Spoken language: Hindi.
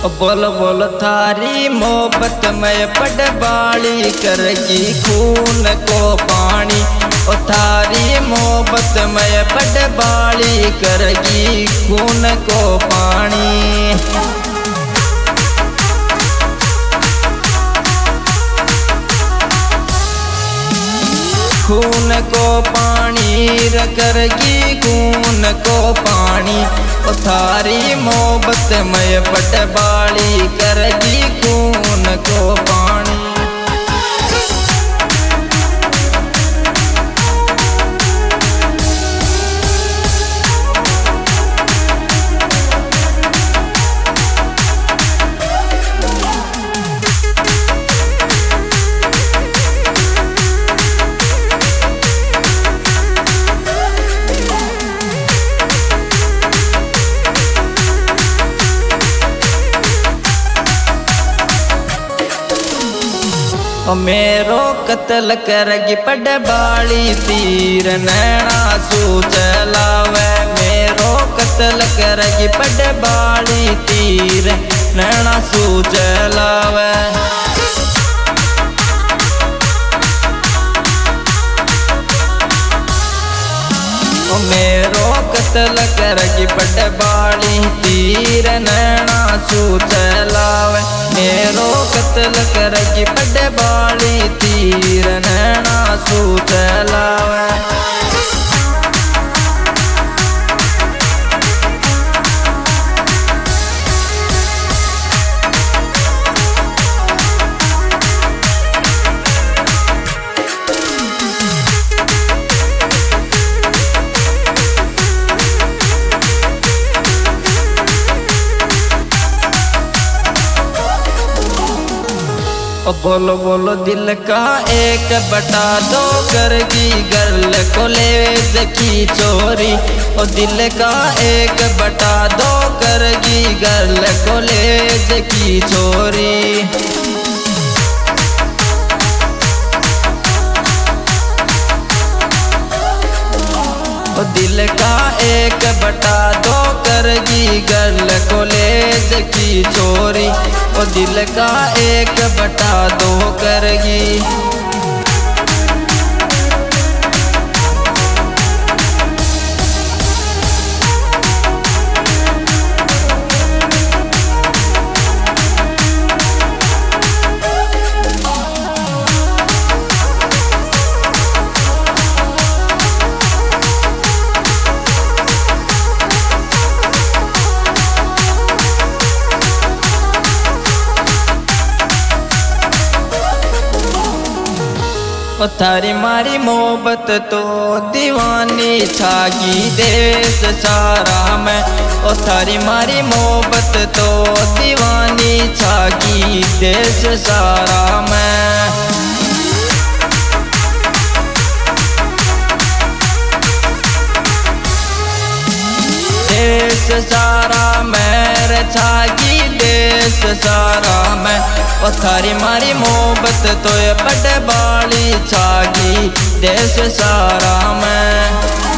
बोल बोल थारी मोहब्बत में पटवाली करगी खून को पानी। ओ थारी मोहब्बत में पटवाली करगी खून को पानी। खून को पानी करगी खून को पानी। ओ थारी मोहब्बत में पटवाली करगी खून को पानी। मेरो कत्ल करगी पटवाली तीर नैना सू चलावे। मेरो कत्ल करगी पटवाली तीर नैना सू चलावे। मेरो कत्ल करगी पटवाली तीर नैना सू चलावे। मेरो कत्ल करगी पटवाली तीर नैना सू चलावे। बोलो बोलो दिल का एक बटा दो करगी गर्ल कॉलेज की चोरी। ओ दिल का एक बटा दो करगी गर्ल कॉलेज की चोरी। ओ दिल का एक बटा दो करगी गर्ल कॉलेज की चोरी। ओ दिल का एक बटा दो करगी। ओ थारी मारी मोहब्बत तो दीवानी छागी देश सारा में। ओ थारी मारी मोहब्बत तो दीवानी छागी देश सारा में। देश सारा मेरे छागी देश सारा में। ओ थारी मारी मोहब्बत तो ये पटवाली छागी देश सारा में।